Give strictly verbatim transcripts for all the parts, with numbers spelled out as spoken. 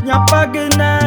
Nyapagine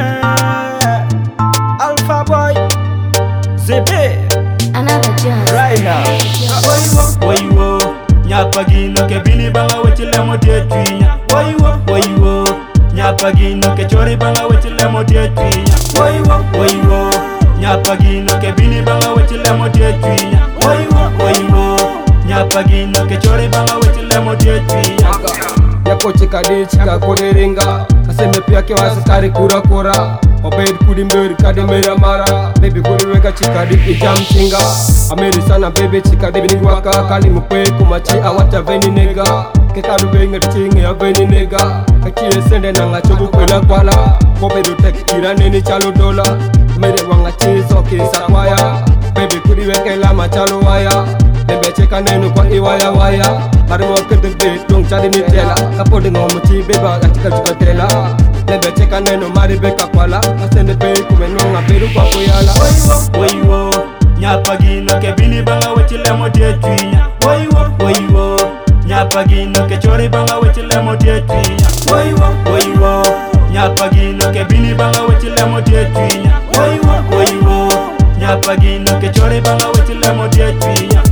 Alpha Boy Z B Another jazz. right now. Woiwo Nyapagino ke bini banga wechile mo tietwinya. Woiwo Woiwo Nyapagino ke chori banga wechile mo tietwinya. Woiwo Woiwo Nyapagino ke bini banga wechile mo tietwinya. Woiwo Woiwo Nyapagino ke chori banga wechile mo tietwinya. Yako chika di chika kode ringa Kaseme pia ke wasikari kura kura Obed kudi mberi kade mera mara Baby kudi weka chika di ijam chinga Ameri sana baby chika di bini waka Kali mupwe kumachi awata veni nega Kekaru benga chingi ya veni nega Kakire sende na nga chobu kwela kwala Kobe do tek kira nini chalo dola Mere wanga chizo kisa kwaya Baby kudi weke lama chalo waya Bebe cheka nenu kwa iwaya waya Marimo kedede tung chadi ni tela Kapode ngomu chi beba atika chika tela Bebe cheka nenu mari beka kwala Asende pe kumenonga peru kwa kuyala Woiwo Nyapagino ke bini banga wechile mo tietwinya. Woiwo Woiwo Nyapagino ke chori banga wechile mo tietwinya. Woiwo Woiwo Nyapagino ke bini banga wechile mo tietwinya. Woiwo Woiwo Nyapagino ke chori banga wechile mo tietwinya.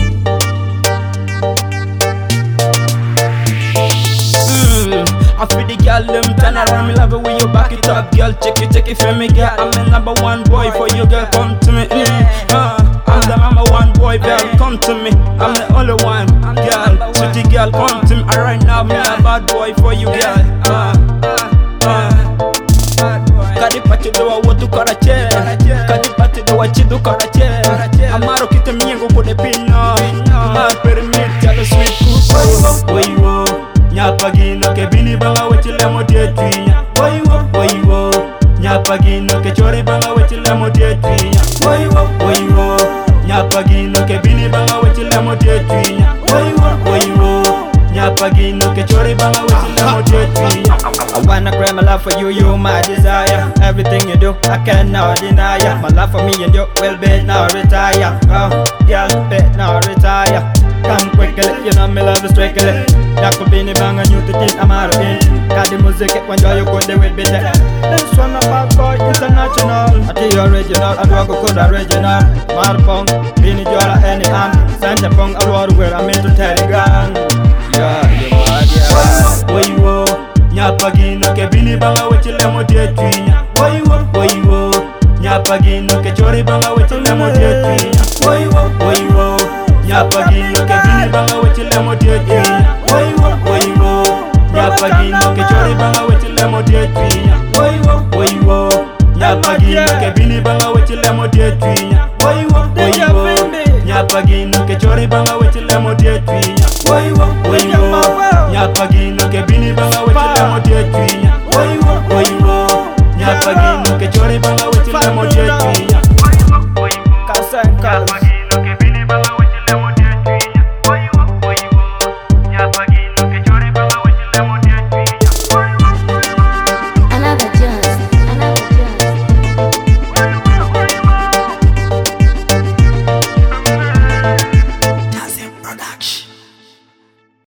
I feel the girl, them turn around, me love it when you back it up, girl. Check it, check it for me, girl. I'm the number one boy for you, girl. Come to me, mm. uh, I'm the number one boy, girl. Come to me, I'm the only one, girl. Sweetie girl, come to me. Uh, right now, me a bad boy for you, girl. Uh, uh, uh. Kadi pati do wa wotu karache, kadi pati do wa chidu karache. Amaro kite miengo kode pino, mar permit jalo sweet kuso. Woiwo Nyapagino ke bini banga wechile mo tietwinya. Woiwo Woiwo Nyapagino ke chori banga wechile mo tietwinya. Woiwo Woiwo Nyapagino ke bini banga wechile mo tietwinya. Woiwo Woiwo Nyapagino ke chori banga wechile mo tietwinya. I wanna cry my love for you, you my desire. Everything you do, I cannot deny ya. My love for me and you will be now retire. Oh, girl, bet now retire. Come quickly, you know me love is strictly. Yako bini banga nyuti tin amaro in. Kadi muziki kwanjwa you kunde with be there. This one a bad boy international. Ati original, adwago kuda original. Marpong, bini jwala any am. Sanja pong alwaru where I'm into telegram. Yeah, you mad, yeah. Woiwo Nyapagino ke bini banga wechile mo tietwinya. Woiwo Woiwo Nyapagino ke chori banga wechile mo tietwinya. Woiwo Woiwo Nyapagino ke bini banga wechile mo tietwinya. Woiwo Woiwo Nyapagino ke chori banga wechile mo tietwinya. Woiwo Woiwo Nyapagino ke bini banga wechile mo tietwinya. Woiwo Woiwo Nyapagino ke chori banga wechile mo tietwinya. Woiwo Woiwo Nyapagino ke bini banga wechile mo tietwinya. Woiwo Woiwo Nyapagino ke chori banga wechile mo tietwinya.